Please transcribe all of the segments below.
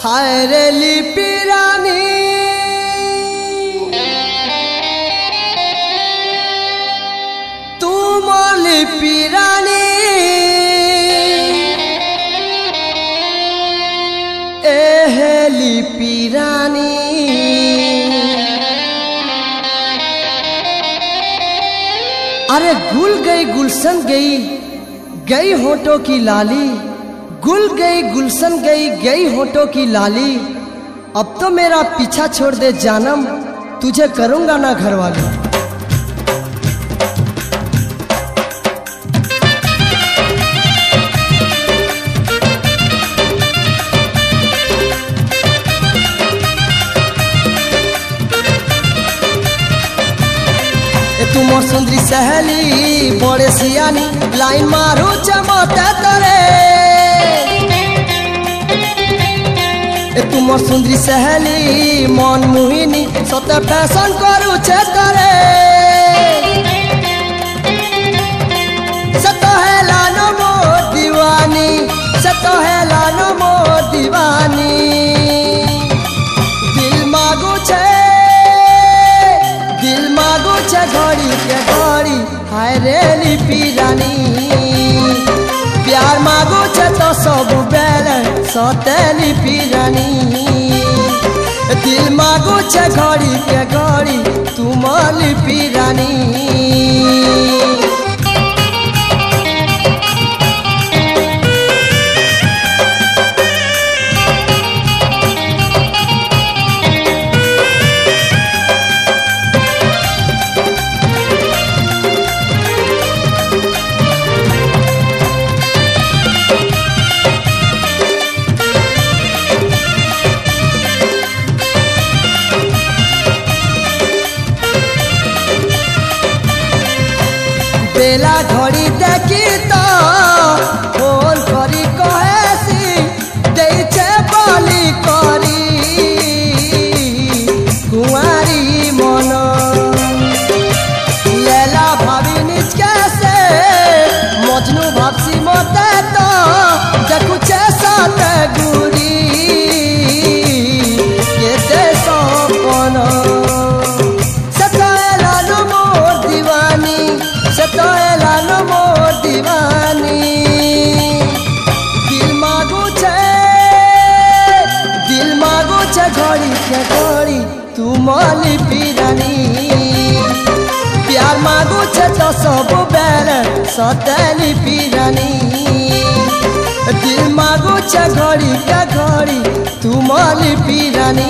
हाय रे लिपि रानी तुम लिपि रानी ए लिपि रानी अरे गुल गई गुलशन गई गई होठों की लाली, गुल गई गुलशन गई गई होठों की लाली। अब तो मेरा पीछा छोड़ दे जानम, तुझे करूंगा ना घरवाली। तुम सुंदरी सहेली बड़े सियानी लाइन मारू चमते तरे। तुम सुंदरी सहेली मन मोहिनी सते फैशन करू तरे। से तो है लानो मोर दीवानी, से तो है लानो मोर दीवानी। दिल मांगू छे घड़ी के घड़ी हाय रे लिपि रानी। प्यार मांगू छे तो सब बेले सते लिपि रानी। दिल मांगू छे घड़ी के घड़ी तुम लिपि रानी। बेला घड़ी देखी तो फोन करी कहेसी देइछे बोली करी कुंवारी मन। लेला भाभी निचके से मजनू भाबसी मते तो देखुछे साथे गुरी केते सपन। से तो एलानो मोर दीवानी, से तो एलानो मोर दीवानी। दिल मांगू छे घड़ी के घड़ी तुम लिपि रानी। प्यार मांगू छे तो सब बेले सते लिपि रानी। दिल मांगू छे घड़ी के घड़ी तुम लिपि रानी।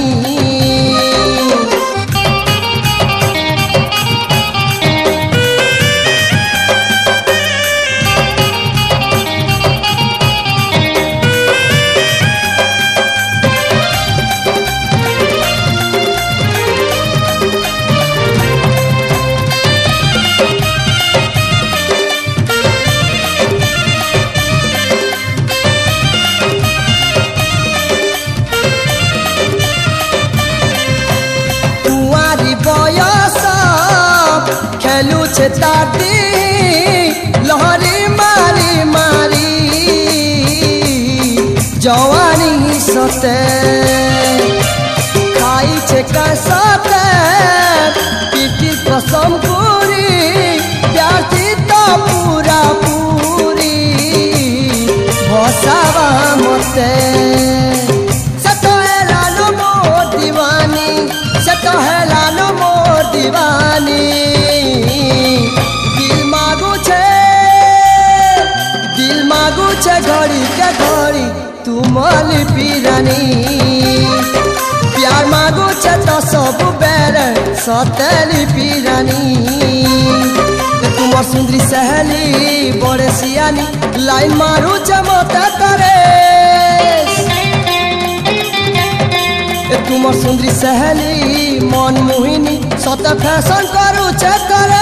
खेलू छे ताती लहरी मारी मारी जवानी सते। खाई छे कसते पीटी कसम पूरी प्यार थी तो पूरा पूरी भसावा मते। से तो है लानो मोर दीवानी, से तो है लानो मोर दीवानी। घड़ी के घड़ी तुम लिपि रानी। प्यार मांगू छे तो सब बेले सते लिपि रानी। तुम सुंदरी सहेली बड़े सियानी लाइन मारू चमते तरे। तुम सुंदरी सहेली मन मोहिनी सते फैशन करू तरे।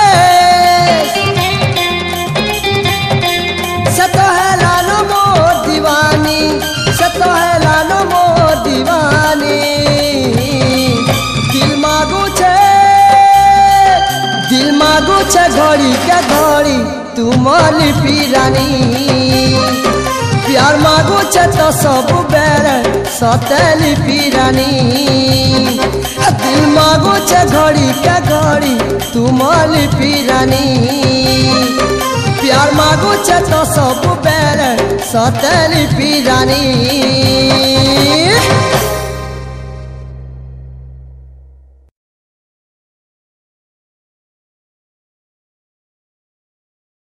से तो है लानो मोर दीवानी, से तो है लानो मोर दीवानी। दिल मांगू छे घड़ी के घड़ी तुम लिपि रानी। प्यार मांगू छे तो सब बेले सतेली पिरानी दिल मागो छे घड़ी के घड़ी तुमली पिरानी प्यार मागो छे तो सब बेर सतेली पिरानी।